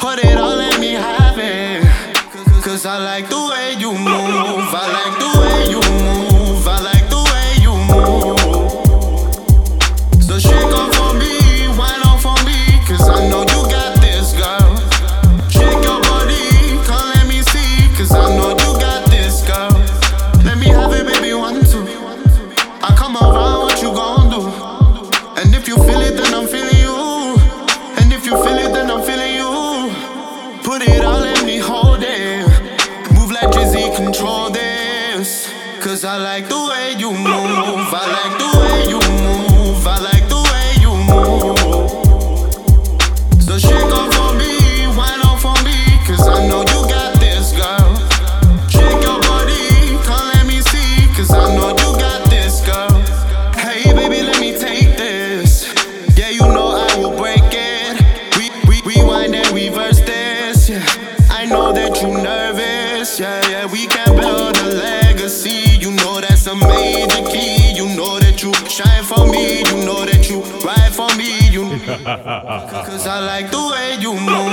Put it all, let me have it. Cause I like the way you move. I like the way you move. I like the way you move. So shake off for me, wine off for me. Cause I know you got this, girl. Shake your body, come let me see. Cause I know you got this, girl. Let me have it, baby, 1, 2. I come around, what you gon' do? And if you feel it, then I'm feeling you. And if you feel it, then I'm feeling you. Put it all, let me hold it. Move like Drizzy, control this. Cause I like the way you move. I like the way you move. I like the way you move. So shake off for me, wine off for me. Cause I know you got this, girl. Shake your body, come let me see. Cause I know you got this, girl. Hey baby, let me take this. Yeah, you know I will break it. Rewind and reverse this, yeah. I know that you nervous, yeah. We can build a legacy. You know that's a major key. You know that you shine for me. You know that you ride for me. Cause I like the way you move.